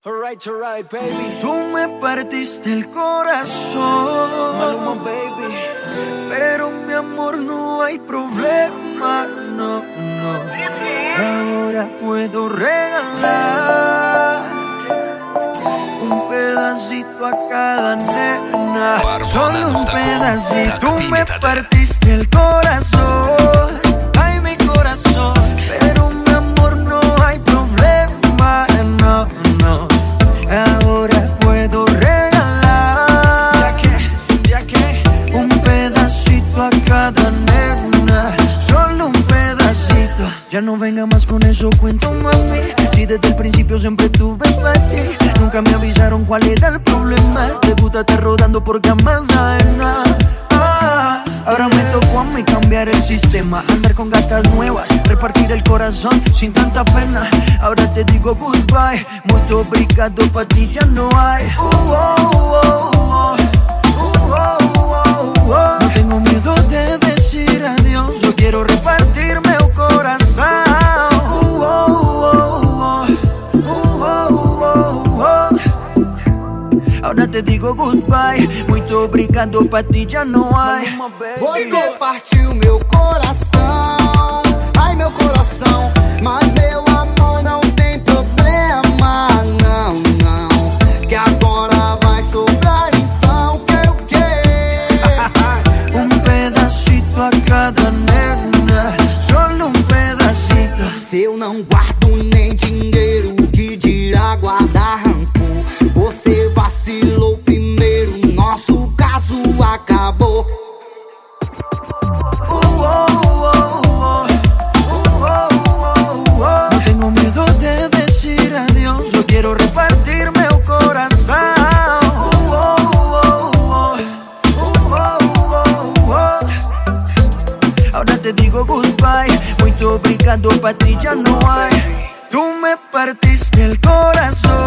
Alright, baby. Tú me partiste el corazón, Maluma, baby. pero mi amor no hay problema, no. Ahora puedo regalar un pedacito a cada nena, solo un pedacito. Tú me partiste el corazón, ay mi corazón, pero mi amor no hay problema, no. Ahora puedo regalar un pedacito a cada nena, solo un pedacito. Ya no venga más con eso, cuento, mami. Si desde el principio siempre tuve para ti, nunca me avisaron cuál era el problema. Te gusta estar rodando porque jamás sabes nada. Ahora me tocó a mí cambiar el sistema, andar con gatas nuevas, repartir el corazón sin tanta pena. Ahora te digo goodbye, muito obrigado, pa' ti ya no hay. No tengo miedo de decir adiós, yo quiero repartirme el corazón. Ahora te digo goodbye, muito obrigado, pa' ti já não há. Você partiu meu coração, ai meu coração, mas meu amor não tem problema, não. Que agora vai sobrar então o que? Pedacito a cada nena, solo pedacito. Se eu não guardo nem dinheiro, que dirá guardar rancor? Você vacilou primeiro, nosso caso acabou. No tengo miedo de decir adiós, yo quiero repartirme el corazón. Ahora te digo goodbye, muito obrigado, pa' ti ya no hay. Tú me partiste el corazón.